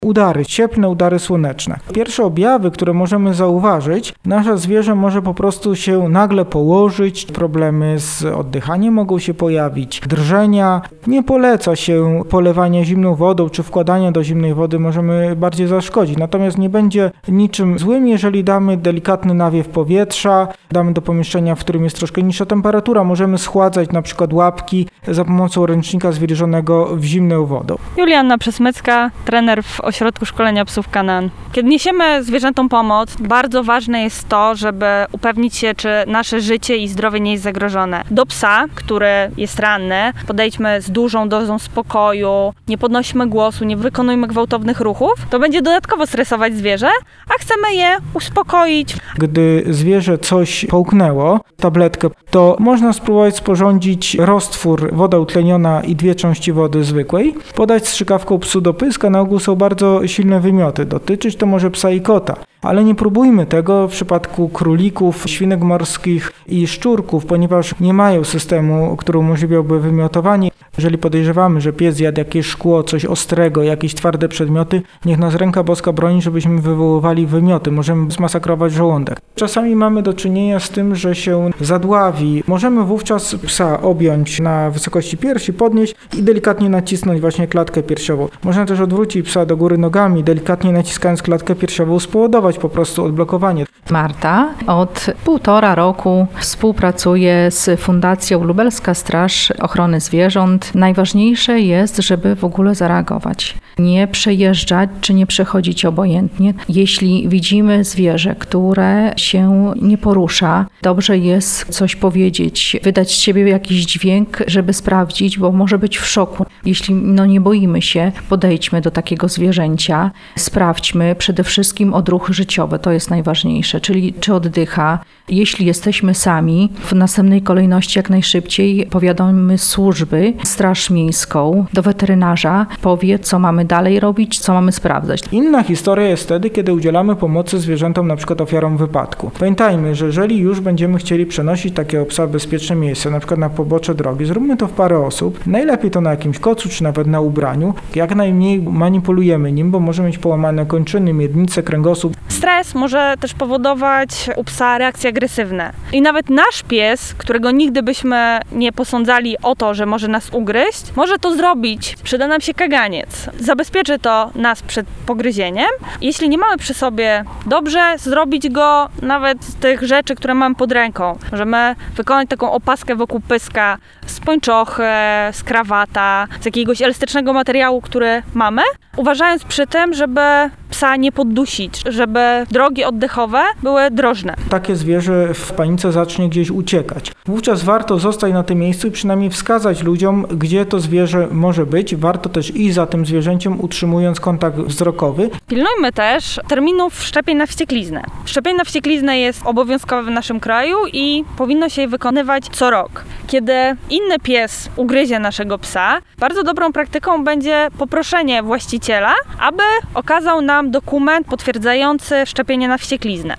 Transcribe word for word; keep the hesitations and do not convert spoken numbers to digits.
Udary, cieplne udary słoneczne. Pierwsze objawy, które możemy zauważyć, nasze zwierzę może po prostu się nagle położyć, problemy z oddychaniem mogą się pojawić, drżenia. Nie poleca się polewania zimną wodą czy wkładania do zimnej wody, możemy bardziej zaszkodzić. Natomiast nie będzie niczym złym, jeżeli damy delikatny nawiew powietrza, damy do pomieszczenia, w którym jest troszkę niższa temperatura, możemy schładzać na przykład łapki za pomocą ręcznika zwilżonego w zimną wodą. Julianna Przesmycka, trener w Ośrodku Szkolenia Psów Kanaan. Kiedy niesiemy zwierzętom pomoc, bardzo ważne jest to, żeby upewnić się, czy nasze życie i zdrowie nie jest zagrożone. Do psa, który jest ranny, podejdźmy z dużą dozą spokoju, nie podnosimy głosu, nie wykonujmy gwałtownych ruchów. To będzie dodatkowo stresować zwierzę, a chcemy je uspokoić. Gdy zwierzę coś połknęło, tabletkę, to można spróbować sporządzić roztwór, woda utleniona i dwie części wody zwykłej, podać strzykawką psu do pyska. Na ogół są bardzo silne wymioty. Dotyczyć to może psa i kota. Ale nie próbujmy tego w przypadku królików, świnek morskich i szczurków, ponieważ nie mają systemu, który umożliwiałby wymiotowanie. Jeżeli podejrzewamy, że pies jadł jakieś szkło, coś ostrego, jakieś twarde przedmioty, niech nas ręka boska broni, żebyśmy wywoływali wymioty. Możemy zmasakrować żołądek. Czasami mamy do czynienia z tym, że się zadławi. Możemy wówczas psa objąć na wysokości piersi, podnieść i delikatnie nacisnąć właśnie klatkę piersiową. Można też odwrócić psa do góry nogami, delikatnie naciskając klatkę piersiową, spowodować po prostu odblokowanie. Marta od półtora roku współpracuje z Fundacją Lubelska Straż Ochrony Zwierząt. Najważniejsze jest, żeby w ogóle zareagować. Nie przejeżdżać czy nie przechodzić obojętnie. Jeśli widzimy zwierzę, które się nie porusza, dobrze jest coś powiedzieć, wydać z siebie jakiś dźwięk, żeby sprawdzić, bo może być w szoku. Jeśli no, nie boimy się, podejdźmy do takiego zwierzęcia, sprawdźmy przede wszystkim odruchy życiowe, to jest najważniejsze, czyli czy oddycha. Jeśli jesteśmy sami, w następnej kolejności jak najszybciej powiadomimy służby, Straż Miejską, do weterynarza, powie, co mamy dalej robić, co mamy sprawdzać. Inna historia jest wtedy, kiedy udzielamy pomocy zwierzętom, na przykład ofiarom wypadku. Pamiętajmy, że jeżeli już będziemy chcieli przenosić takiego psa w bezpieczne miejsce, na przykład na pobocze drogi, zróbmy to w parę osób, najlepiej to na jakimś kocu, czy nawet na ubraniu. Jak najmniej manipulujemy nim, bo może mieć połamane kończyny, miednicę, kręgosłup. Stres może też powodować u psa reakcje agresywne. I nawet nasz pies, którego nigdy byśmy nie posądzali o to, że może nas ugryźć, może to zrobić. Przyda nam się kaganiec. Zabezpieczy to nas przed pogryzieniem. Jeśli nie mamy przy sobie, dobrze zrobić go nawet z tych rzeczy, które mamy pod ręką. Możemy wykonać taką opaskę wokół pyska z pończochy, z krawata, z jakiegoś elastycznego materiału, który mamy, uważając przy tym, żeby psa nie poddusić, żeby drogi oddechowe były drożne. Takie zwierzę w panice zacznie gdzieś uciekać. Wówczas warto zostać na tym miejscu i przynajmniej wskazać ludziom, gdzie to zwierzę może być. Warto też iść za tym zwierzęciem, utrzymując kontakt wzrokowy. Pilnujmy też terminów szczepień na wściekliznę. Szczepienie na wściekliznę jest obowiązkowe w naszym kraju i powinno się je wykonywać co rok. Kiedy inny pies ugryzie naszego psa, bardzo dobrą praktyką będzie poproszenie właściciela, aby okazał nam dokument potwierdzający szczepienie na wściekliznę.